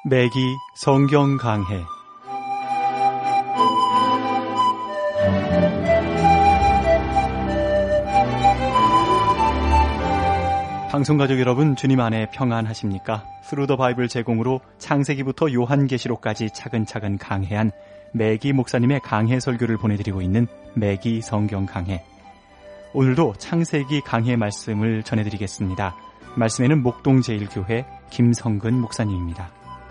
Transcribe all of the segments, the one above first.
매기 성경 강해. 방송가족 여러분, 주님 안에 평안하십니까? 스루 더 바이블 제공으로 창세기부터 요한계시록까지 차근차근 강해한 매기 목사님의 강해 설교를 보내드리고 있는 매기 성경 강해. 오늘도 창세기 강해 말씀을 전해드리겠습니다. 말씀에는 목동제일교회 김성근 목사님입니다.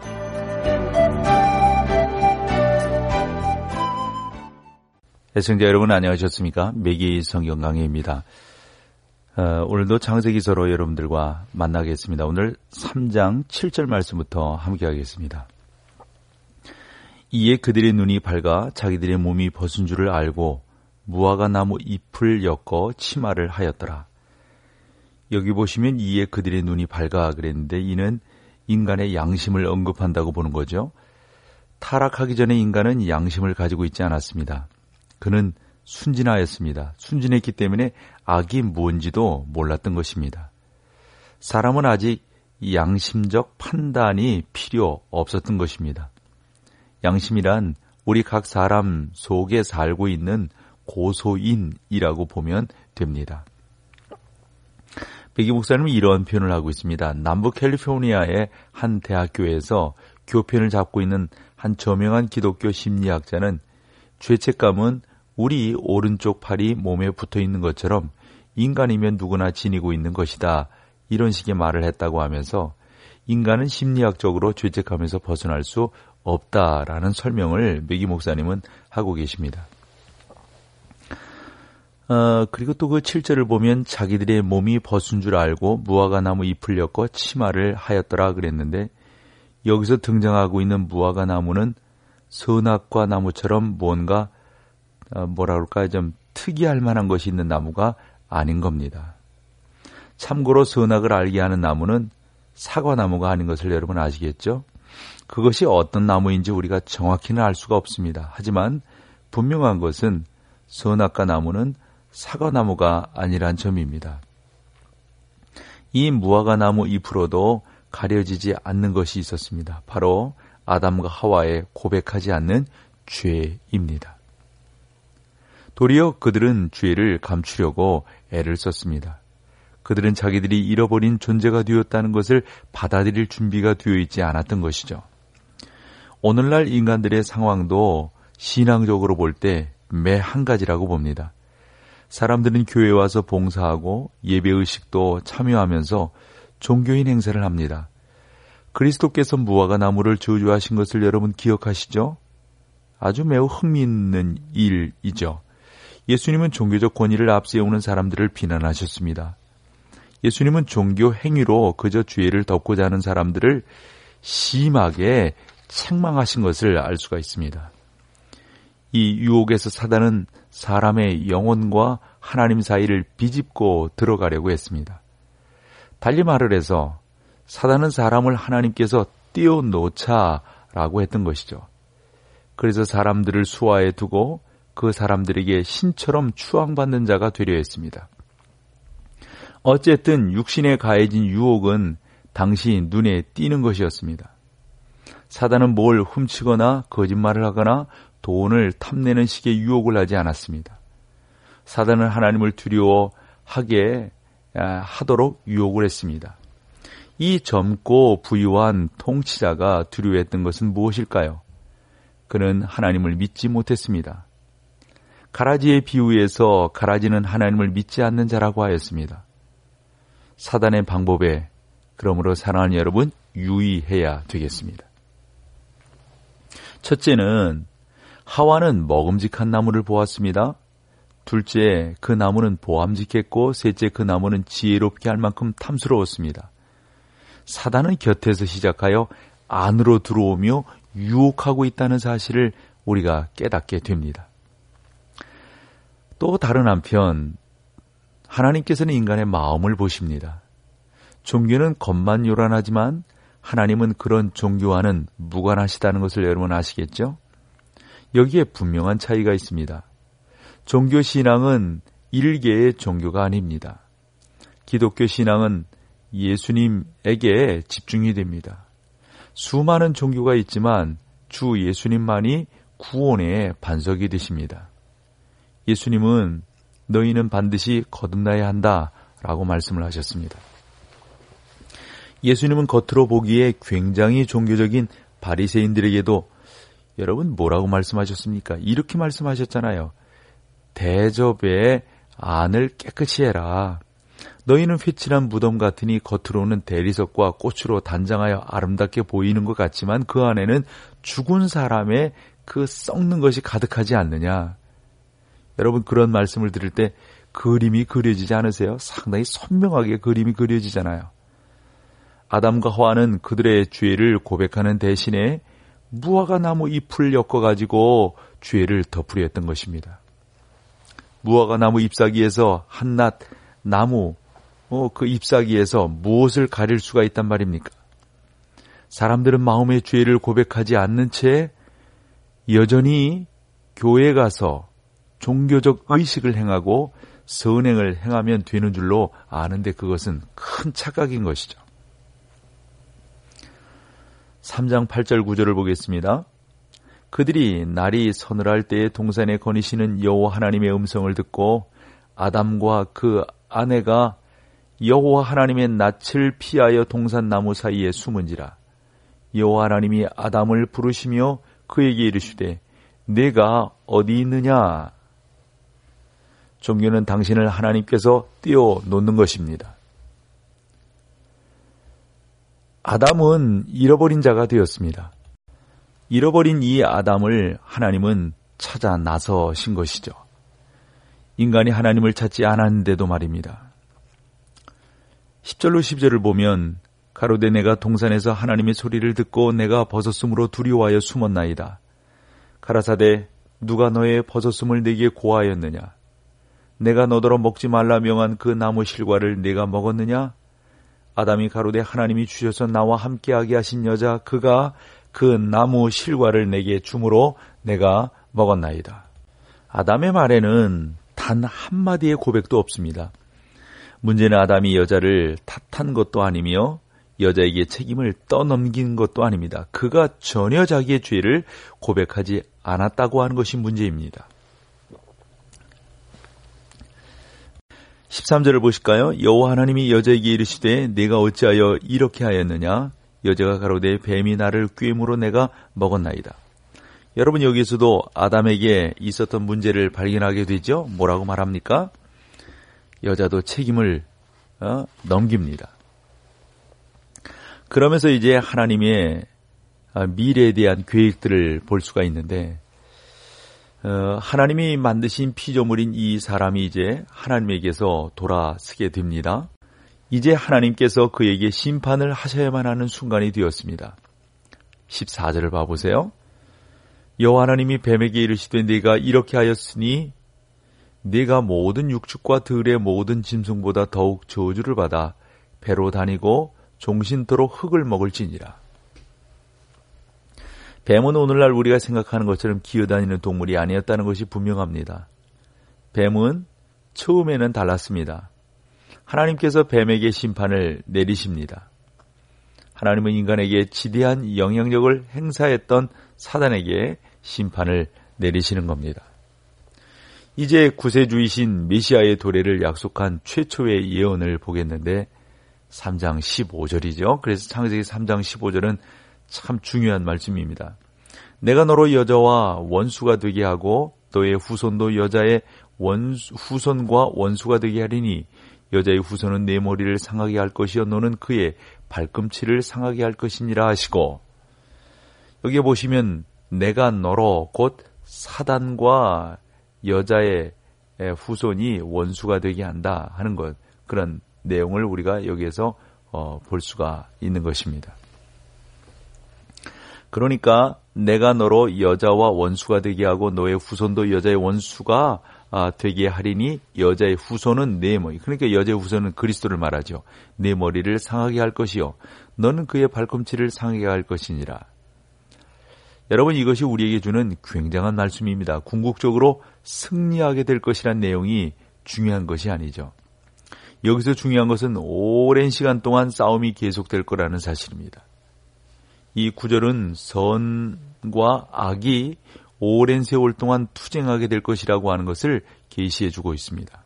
애청자 여러분 안녕하셨습니까? 매기 성경 강해입니다. 오늘도 창세기서로 여러분들과 만나겠습니다. 오늘 3장 7절 말씀부터 함께 하겠습니다. 이에 그들의 눈이 밝아 자기들의 몸이 벗은 줄을 알고 무화과 나무 잎을 엮어 치마를 하였더라. 여기 보시면 이에 그들의 눈이 밝아 그랬는데 이는 인간의 양심을 언급한다고 보는 거죠. 타락하기 전에 인간은 양심을 가지고 있지 않았습니다. 그는 순진하였습니다. 순진했기 때문에 악이 뭔지도 몰랐던 것입니다. 사람은 아직 양심적 판단이 필요 없었던 것입니다. 양심이란 우리 각 사람 속에 살고 있는 고소인이라고 보면 됩니다. 매기 목사님은 이러한 표현을 하고 있습니다. 남부 캘리포니아의 한 대학교에서 교편을 잡고 있는 한 저명한 기독교 심리학자는 죄책감은 우리 오른쪽 팔이 몸에 붙어 있는 것처럼 인간이면 누구나 지니고 있는 것이다. 이런 식의 말을 했다고 하면서 인간은 심리학적으로 죄책감에서 벗어날 수 없다라는 설명을 매기 목사님은 하고 계십니다. 그리고 또 그 7절을 보면 자기들의 몸이 벗은 줄 알고 무화과 나무 잎을 엮어 치마를 하였더라 그랬는데 여기서 등장하고 있는 무화과 나무는 선악과 나무처럼 뭔가 좀 특이할 만한 것이 있는 나무가 아닌 겁니다. 참고로 선악을 알게 하는 나무는 사과나무가 아닌 것을 여러분 아시겠죠? 그것이 어떤 나무인지 우리가 정확히는 알 수가 없습니다. 하지만 분명한 것은 선악과 나무는 사과나무가 아니란 점입니다. 이 무화과 나무 잎으로도 가려지지 않는 것이 있었습니다. 바로 아담과 하와의 고백하지 않는 죄입니다. 도리어 그들은 죄를 감추려고 애를 썼습니다. 그들은 자기들이 잃어버린 존재가 되었다는 것을 받아들일 준비가 되어 있지 않았던 것이죠. 오늘날 인간들의 상황도 신앙적으로 볼 때 매 한 가지라고 봅니다. 사람들은 교회에 와서 봉사하고 예배의식도 참여하면서 종교인 행세를 합니다. 그리스도께서 무화과 나무를 저주하신 것을 여러분 기억하시죠? 아주 매우 흥미있는 일이죠. 예수님은 종교적 권위를 앞세우는 사람들을 비난하셨습니다. 예수님은 종교 행위로 그저 죄를 덮고자 하는 사람들을 심하게 책망하신 것을 알 수가 있습니다. 이 유혹에서 사단은 사람의 영혼과 하나님 사이를 비집고 들어가려고 했습니다. 달리 말을 해서 사단은 사람을 하나님께서 띄워놓자라고 했던 것이죠. 그래서 사람들을 수하에 두고 그 사람들에게 신처럼 추앙받는 자가 되려 했습니다. 어쨌든 육신에 가해진 유혹은 당시 눈에 띄는 것이었습니다. 사단은 뭘 훔치거나 거짓말을 하거나 돈을 탐내는 식의 유혹을 하지 않았습니다. 사단은 하나님을 두려워하게 하도록 유혹을 했습니다. 이 젊고 부유한 통치자가 두려워했던 것은 무엇일까요? 그는 하나님을 믿지 못했습니다. 가라지의 비유에서 가라지는 하나님을 믿지 않는 자라고 하였습니다. 사단의 방법에 그러므로 사랑하는 여러분 유의해야 되겠습니다. 첫째는 하와는 먹음직한 나무를 보았습니다. 둘째, 그 나무는 보암직했고 셋째, 그 나무는 지혜롭게 할 만큼 탐스러웠습니다. 사단은 곁에서 시작하여 안으로 들어오며 유혹하고 있다는 사실을 우리가 깨닫게 됩니다. 또 다른 한편 하나님께서는 인간의 마음을 보십니다. 종교는 겉만 요란하지만 하나님은 그런 종교와는 무관하시다는 것을 여러분 아시겠죠? 여기에 분명한 차이가 있습니다. 종교 신앙은 일개의 종교가 아닙니다. 기독교 신앙은 예수님에게 집중이 됩니다. 수많은 종교가 있지만 주 예수님만이 구원의 반석이 되십니다. 예수님은 너희는 반드시 거듭나야 한다 라고 말씀을 하셨습니다. 예수님은 겉으로 보기에 굉장히 종교적인 바리새인들에게도 여러분 뭐라고 말씀하셨습니까? 이렇게 말씀하셨잖아요. 대접에 안을 깨끗이 해라. 너희는 휘칠한 무덤 같으니 겉으로는 대리석과 꽃으로 단장하여 아름답게 보이는 것 같지만 그 안에는 죽은 사람의 그 썩는 것이 가득하지 않느냐. 여러분 그런 말씀을 들을 때 그림이 그려지지 않으세요? 상당히 선명하게 그림이 그려지잖아요. 아담과 하와는 그들의 죄를 고백하는 대신에 무화과 나무 잎을 엮어가지고 죄를 덮으려 했던 것입니다. 무화과 나무 잎사귀에서 한낱 나무 그 잎사귀에서 무엇을 가릴 수가 있단 말입니까? 사람들은 마음의 죄를 고백하지 않는 채 여전히 교회에 가서 종교적 의식을 행하고 선행을 행하면 되는 줄로 아는데 그것은 큰 착각인 것이죠. 3장 8절 9절을 보겠습니다. 그들이 날이 서늘할 때에 동산에 거니시는 여호와 하나님의 음성을 듣고 아담과 그 아내가 여호와 하나님의 낯을 피하여 동산나무 사이에 숨은지라. 여호와 하나님이 아담을 부르시며 그에게 이르시되 내가 어디 있느냐. 종교는 당신을 하나님께서 띄워놓는 것입니다. 아담은 잃어버린 자가 되었습니다. 잃어버린 이 아담을 하나님은 찾아 나서신 것이죠. 인간이 하나님을 찾지 않았는데도 말입니다. 10절로 12절을 보면 가로되 내가 동산에서 하나님의 소리를 듣고 내가 벗었으므로 두려워하여 숨었나이다. 가라사대 누가 너의 벗었음을 내게 고하였느냐. 내가 너더러 먹지 말라 명한 그 나무 실과를 내가 먹었느냐. 아담이 가로되 하나님이 주셔서 나와 함께하게 하신 여자 그가 그 나무 실과를 내게 주므로 내가 먹었나이다. 아담의 말에는 단 한마디의 고백도 없습니다. 문제는 아담이 여자를 탓한 것도 아니며 여자에게 책임을 떠넘긴 것도 아닙니다. 그가 전혀 자기의 죄를 고백하지 않았다고 하는 것이 문제입니다. 13절을 보실까요? 여호와 하나님이 여자에게 이르시되 내가 어찌하여 이렇게 하였느냐. 여자가 가로되 뱀이 나를 꾀므로 내가 먹었나이다. 여러분 여기서도 아담에게 있었던 문제를 발견하게 되죠. 뭐라고 말합니까? 여자도 책임을 넘깁니다. 그러면서 이제 하나님의 미래에 대한 계획들을 볼 수가 있는데 하나님이 만드신 피조물인 이 사람이 이제 하나님에게서 돌아서게 됩니다. 이제 하나님께서 그에게 심판을 하셔야만 하는 순간이 되었습니다. 14절을 봐보세요. 여호와 하나님이 뱀에게 이르시되 네가 이렇게 하였으니 네가 모든 육축과 들의 모든 짐승보다 더욱 저주를 받아 배로 다니고 종신토록 흙을 먹을지니라. 뱀은 오늘날 우리가 생각하는 것처럼 기어다니는 동물이 아니었다는 것이 분명합니다. 뱀은 처음에는 달랐습니다. 하나님께서 뱀에게 심판을 내리십니다. 하나님은 인간에게 지대한 영향력을 행사했던 사단에게 심판을 내리시는 겁니다. 이제 구세주이신 메시아의 도래를 약속한 최초의 예언을 보겠는데 3장 15절이죠. 그래서 창세기 3장 15절은 참 중요한 말씀입니다. 내가 너로 여자와 원수가 되게 하고 너의 후손도 여자의 후손과 원수가 되게 하리니 여자의 후손은 내 머리를 상하게 할 것이요 너는 그의 발꿈치를 상하게 할 것이니라 하시고, 여기에 보시면 내가 너로 곧 사단과 여자의 후손이 원수가 되게 한다 하는 것, 그런 내용을 우리가 여기에서 볼 수가 있는 것입니다. 그러니까 내가 너로 여자와 원수가 되게 하고 너의 후손도 여자의 원수가 되게 하리니 여자의 후손은 내 머리, 그러니까 여자의 후손은 그리스도를 말하죠. 내 머리를 상하게 할 것이요 너는 그의 발꿈치를 상하게 할 것이니라. 여러분, 이것이 우리에게 주는 굉장한 말씀입니다. 궁극적으로 승리하게 될 것이란 내용이 중요한 것이 아니죠. 여기서 중요한 것은 오랜 시간 동안 싸움이 계속될 거라는 사실입니다. 이 구절은 선과 악이 오랜 세월 동안 투쟁하게 될 것이라고 하는 것을 계시해 주고 있습니다.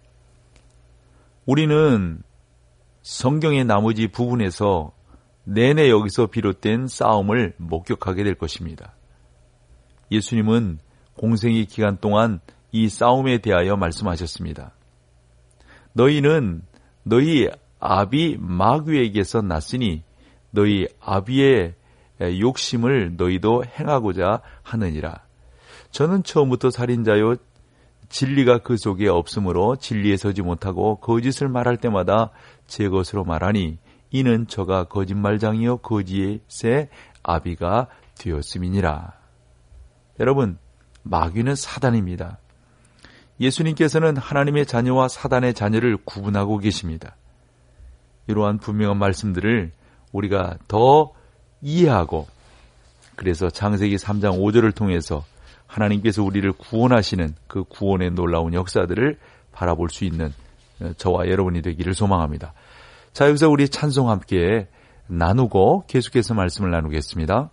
우리는 성경의 나머지 부분에서 내내 여기서 비롯된 싸움을 목격하게 될 것입니다. 예수님은 공생의 기간 동안 이 싸움에 대하여 말씀하셨습니다. 너희는 너희 아비 마귀에게서 났으니 너희 아비의 욕심을 너희도 행하고자 하느니라. 저는 처음부터 살인자요 진리가 그 속에 없으므로 진리에 서지 못하고 거짓을 말할 때마다 제 것으로 말하니 이는 저가 거짓말장이요 거짓의 아비가 되었음이니라. 여러분, 마귀는 사단입니다. 예수님께서는 하나님의 자녀와 사단의 자녀를 구분하고 계십니다. 이러한 분명한 말씀들을 우리가 더 이해하고, 그래서 창세기 3장 5절을 통해서 하나님께서 우리를 구원하시는 그 구원의 놀라운 역사들을 바라볼 수 있는 저와 여러분이 되기를 소망합니다. 자, 여기서 우리 찬송 함께 나누고 계속해서 말씀을 나누겠습니다.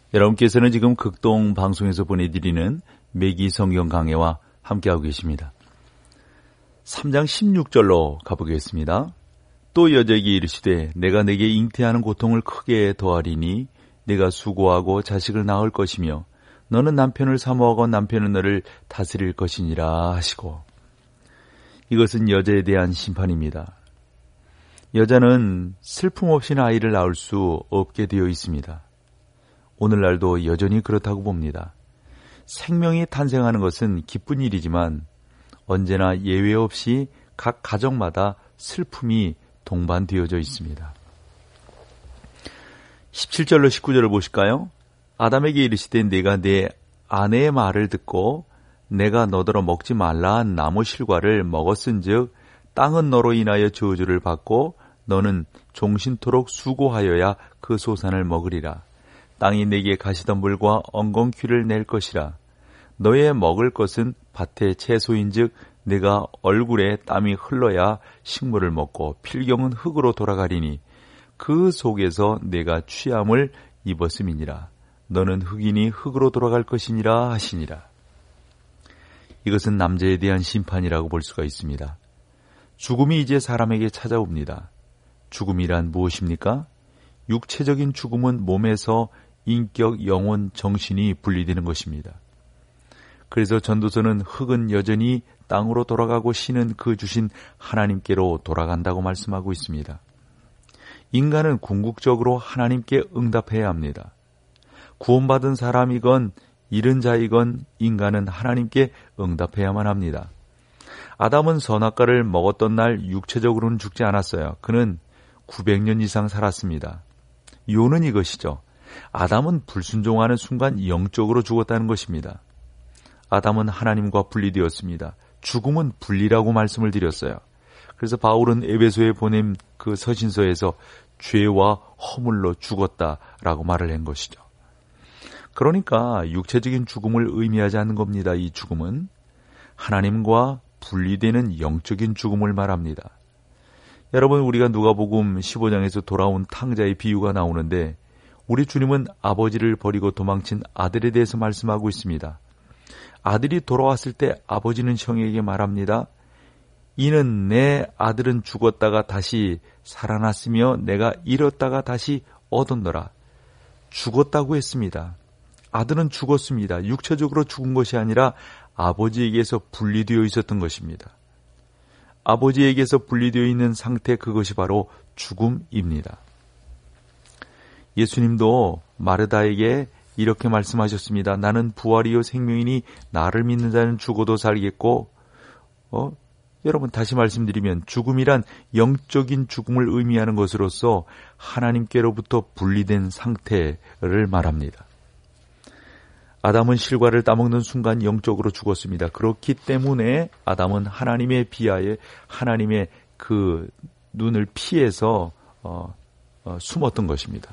여러분께서는 지금 극동 방송에서 보내드리는 매기 성경 강해와 함께하고 계십니다. 3장 16절로 가보겠습니다. 또 여자에게 이르시되 내가 내게 잉태하는 고통을 크게 더하리니 내가 수고하고 자식을 낳을 것이며 너는 남편을 사모하고 남편은 너를 다스릴 것이니라 하시고, 이것은 여자에 대한 심판입니다. 여자는 슬픔 없이는 아이를 낳을 수 없게 되어 있습니다. 오늘날도 여전히 그렇다고 봅니다. 생명이 탄생하는 것은 기쁜 일이지만 언제나 예외 없이 각 가정마다 슬픔이 동반되어져 있습니다. 17절로 19절을 보실까요? 아담에게 이르시되 내가 내 아내의 말을 듣고 내가 너더러 먹지 말라 한 나무 실과를 먹었은즉 땅은 너로 인하여 저주를 받고 너는 종신토록 수고하여야 그 소산을 먹으리라. 땅이 내게 가시덤불과 엉겅퀴를 낼 것이라. 너의 먹을 것은 밭의 채소인즉 내가 얼굴에 땀이 흘러야 식물을 먹고 필경은 흙으로 돌아가리니 그 속에서 내가 취함을 입었음이니라. 너는 흙이니 흙으로 돌아갈 것이니라 하시니라. 이것은 남자에 대한 심판이라고 볼 수가 있습니다. 죽음이 이제 사람에게 찾아옵니다. 죽음이란 무엇입니까? 육체적인 죽음은 몸에서 인격, 영혼, 정신이 분리되는 것입니다. 그래서 전도서는 흙은 여전히 땅으로 돌아가고 신은 그 주신 하나님께로 돌아간다고 말씀하고 있습니다. 인간은 궁극적으로 하나님께 응답해야 합니다. 구원받은 사람이건 잃은 자이건 인간은 하나님께 응답해야만 합니다. 아담은 선악과를 먹었던 날 육체적으로는 죽지 않았어요. 그는 900년 이상 살았습니다. 요는 이것이죠. 아담은 불순종하는 순간 영적으로 죽었다는 것입니다. 아담은 하나님과 분리되었습니다. 죽음은 분리라고 말씀을 드렸어요. 그래서 바울은 에베소에 보낸 그 서신서에서 죄와 허물로 죽었다라고 말을 한 것이죠. 그러니까 육체적인 죽음을 의미하지 않는 겁니다. 이 죽음은 하나님과 분리되는 영적인 죽음을 말합니다. 여러분, 우리가 누가복음 15장에서 돌아온 탕자의 비유가 나오는데 우리 주님은 아버지를 버리고 도망친 아들에 대해서 말씀하고 있습니다. 아들이 돌아왔을 때 아버지는 형에게 말합니다. 이는 내 아들은 죽었다가 다시 살아났으며 내가 잃었다가 다시 얻었노라. 죽었다고 했습니다. 아들은 죽었습니다. 육체적으로 죽은 것이 아니라 아버지에게서 분리되어 있었던 것입니다. 아버지에게서 분리되어 있는 상태, 그것이 바로 죽음입니다. 예수님도 마르다에게 이렇게 말씀하셨습니다. 나는 부활이요 생명이니 나를 믿는 자는 죽어도 살겠고, 여러분 다시 말씀드리면 죽음이란 영적인 죽음을 의미하는 것으로서 하나님께로부터 분리된 상태를 말합니다. 아담은 실과를 따먹는 순간 영적으로 죽었습니다. 그렇기 때문에 아담은 하나님의 비하에 하나님의 그 눈을 피해서 숨었던 것입니다.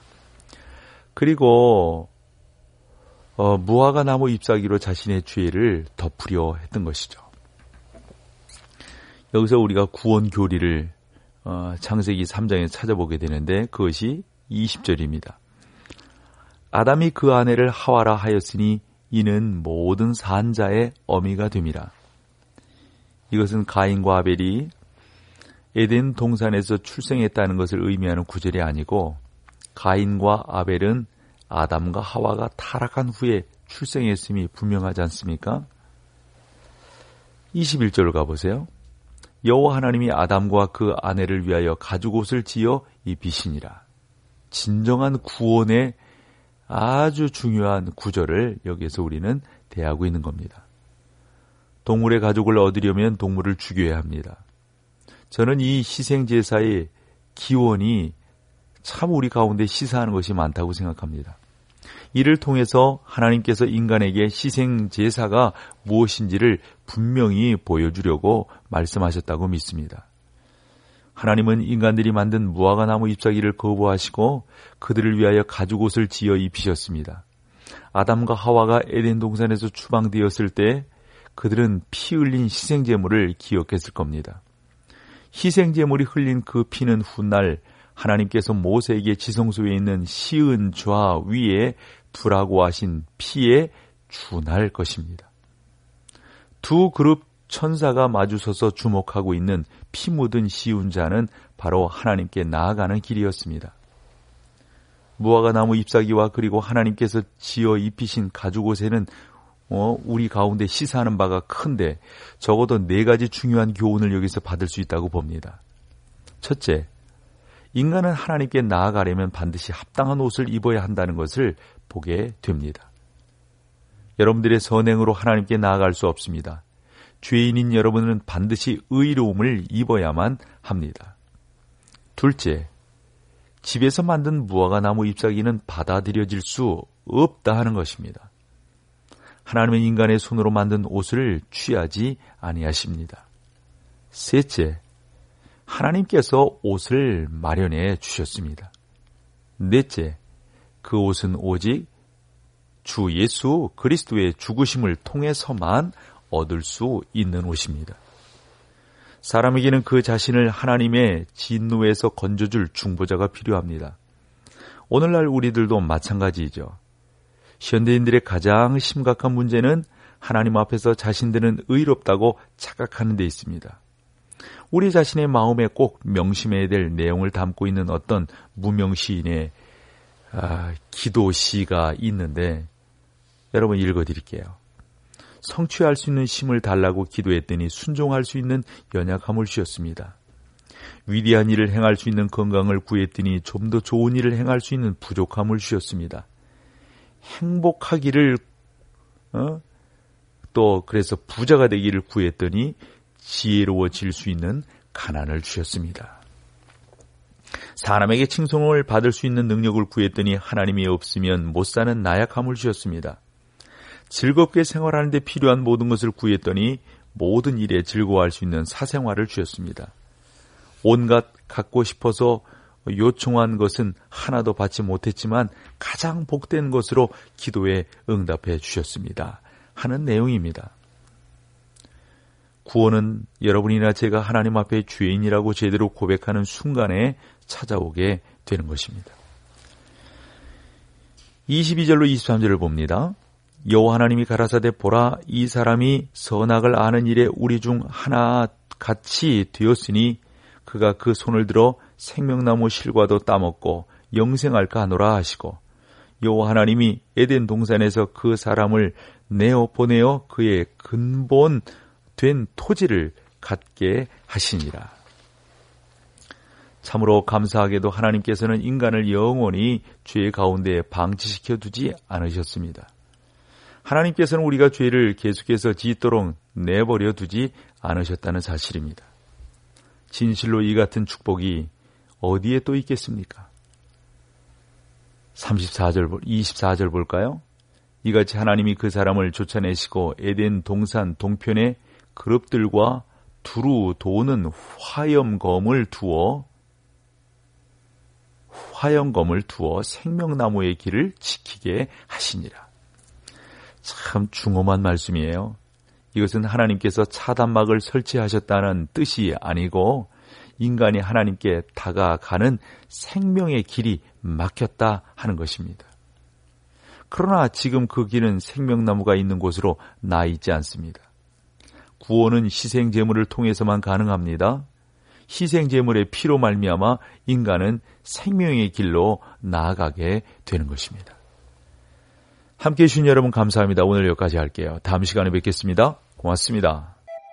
그리고 무화과 나무 잎사귀로 자신의 죄를 덮으려 했던 것이죠. 여기서 우리가 구원 교리를 창세기 3장에 찾아보게 되는데 그것이 20절입니다. 아담이 그 아내를 하와라 하였으니 이는 모든 산자의 어미가 됨이라. 이것은 가인과 아벨이 에덴 동산에서 출생했다는 것을 의미하는 구절이 아니고 가인과 아벨은 아담과 하와가 타락한 후에 출생했음이 분명하지 않습니까? 21절을 가보세요. 여호와 하나님이 아담과 그 아내를 위하여 가죽옷을 지어 입히시니라. 진정한 구원의 아주 중요한 구절을 여기에서 우리는 대하고 있는 겁니다. 동물의 가죽을 얻으려면 동물을 죽여야 합니다. 저는 이 희생제사의 기원이 참 우리 가운데 시사하는 것이 많다고 생각합니다. 이를 통해서 하나님께서 인간에게 희생제사가 무엇인지를 분명히 보여주려고 말씀하셨다고 믿습니다. 하나님은 인간들이 만든 무화과 나무 잎사귀를 거부하시고 그들을 위하여 가죽옷을 지어 입히셨습니다. 아담과 하와가 에덴 동산에서 추방되었을 때 그들은 피 흘린 희생제물을 기억했을 겁니다. 희생제물이 흘린 그 피는 훗날 하나님께서 모세에게 지성소에 있는 시은 좌 위에 두라고 하신 피에 준할 것입니다. 두 그룹 천사가 마주서서 주목하고 있는 피 묻은 시운자는 바로 하나님께 나아가는 길이었습니다. 무화과나무 잎사귀와 그리고 하나님께서 지어 입히신 가죽옷에는 우리 가운데 시사하는 바가 큰데 적어도 4가지 중요한 교훈을 여기서 받을 수 있다고 봅니다. 첫째, 인간은 하나님께 나아가려면 반드시 합당한 옷을 입어야 한다는 것을 보게 됩니다. 여러분들의 선행으로 하나님께 나아갈 수 없습니다. 죄인인 여러분은 반드시 의로움을 입어야만 합니다. 둘째, 집에서 만든 무화과나무 잎사귀는 받아들여질 수 없다 하는 것입니다. 하나님은 인간의 손으로 만든 옷을 취하지 아니하십니다. 셋째, 하나님께서 옷을 마련해 주셨습니다. 넷째, 그 옷은 오직 주 예수 그리스도의 죽으심을 통해서만 얻을 수 있는 옷입니다. 사람에게는 그 자신을 하나님의 진노에서 건져줄 중보자가 필요합니다. 오늘날 우리들도 마찬가지이죠. 현대인들의 가장 심각한 문제는 하나님 앞에서 자신들은 의롭다고 착각하는 데 있습니다. 우리 자신의 마음에 꼭 명심해야 될 내용을 담고 있는 어떤 무명시인의 기도시가 있는데 여러분 읽어드릴게요. 성취할 수 있는 힘을 달라고 기도했더니 순종할 수 있는 연약함을 주셨습니다. 위대한 일을 행할 수 있는 건강을 구했더니 좀 더 좋은 일을 행할 수 있는 부족함을 주셨습니다. 행복하기를 또 그래서 부자가 되기를 구했더니 지혜로워질 수 있는 가난을 주셨습니다. 사람에게 칭송을 받을 수 있는 능력을 구했더니 하나님이 없으면 못 사는 나약함을 주셨습니다. 즐겁게 생활하는 데 필요한 모든 것을 구했더니 모든 일에 즐거워할 수 있는 사생활을 주셨습니다. 온갖 갖고 싶어서 요청한 것은 하나도 받지 못했지만 가장 복된 것으로 기도에 응답해 주셨습니다. 하는 내용입니다. 구원은 여러분이나 제가 하나님 앞에 죄인이라고 제대로 고백하는 순간에 찾아오게 되는 것입니다. 22절로 23절을 봅니다. 여호와 하나님이 가라사대 보라 이 사람이 선악을 아는 일에 우리 중 하나 같이 되었으니 그가 그 손을 들어 생명나무 실과도 따먹고 영생할까 하노라 하시고 여호와 하나님이 에덴 동산에서 그 사람을 내어 보내어 그의 근본 된 토지를 갖게 하시니라. 참으로 감사하게도 하나님께서는 인간을 영원히 죄 가운데 방치시켜 두지 않으셨습니다. 하나님께서는 우리가 죄를 계속해서 짓도록 내버려 두지 않으셨다는 사실입니다. 진실로 이 같은 축복이 어디에 또 있겠습니까? 24절 볼까요? 이같이 하나님이 그 사람을 쫓아내시고 에덴 동산 동편에 그룹들과 두루 도는 화염검을 두어 생명나무의 길을 지키게 하시니라. 참 중엄한 말씀이에요. 이것은 하나님께서 차단막을 설치하셨다는 뜻이 아니고 인간이 하나님께 다가가는 생명의 길이 막혔다 하는 것입니다. 그러나 지금 그 길은 생명나무가 있는 곳으로 나 있지 않습니다. 구원은 희생제물을 통해서만 가능합니다. 희생제물의 피로 말미암아 인간은 생명의 길로 나아가게 되는 것입니다. 함께해 주신 여러분 감사합니다. 오늘 여기까지 할게요. 다음 시간에 뵙겠습니다. 고맙습니다.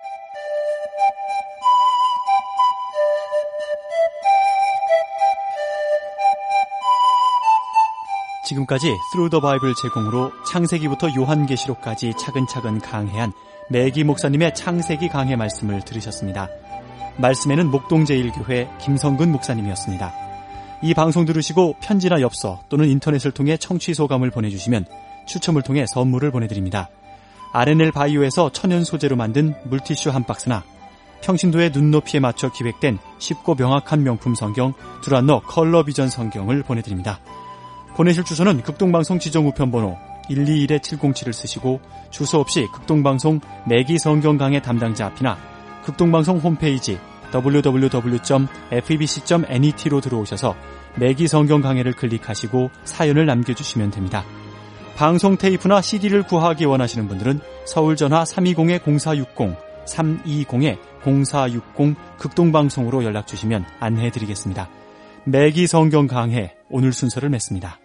지금까지 Through the Bible 제공으로 창세기부터 요한계시록까지 차근차근 강해한 매기 목사님의 창세기 강해 말씀을 들으셨습니다. 말씀에는 목동제일교회 김성근 목사님이었습니다. 이 방송 들으시고 편지나 엽서 또는 인터넷을 통해 청취 소감을 보내주시면 추첨을 통해 선물을 보내드립니다. RNL 바이오에서 천연 소재로 만든 물티슈 한 박스나 평신도의 눈높이에 맞춰 기획된 쉽고 명확한 명품 성경 두란노 컬러 비전 성경을 보내드립니다. 보내실 주소는 극동방송 지정우편번호 121-707을 쓰시고 주소 없이 극동방송 매기 성경 강해 담당자 앞이나 극동방송 홈페이지 www.febc.net로 들어오셔서 매기 성경 강해를 클릭하시고 사연을 남겨주시면 됩니다. 방송 테이프나 CD를 구하기 원하시는 분들은 서울 전화 320-0460, 320-0460 극동방송으로 연락주시면 안내해드리겠습니다. 매기 성경 강해 오늘 순서를 맺습니다.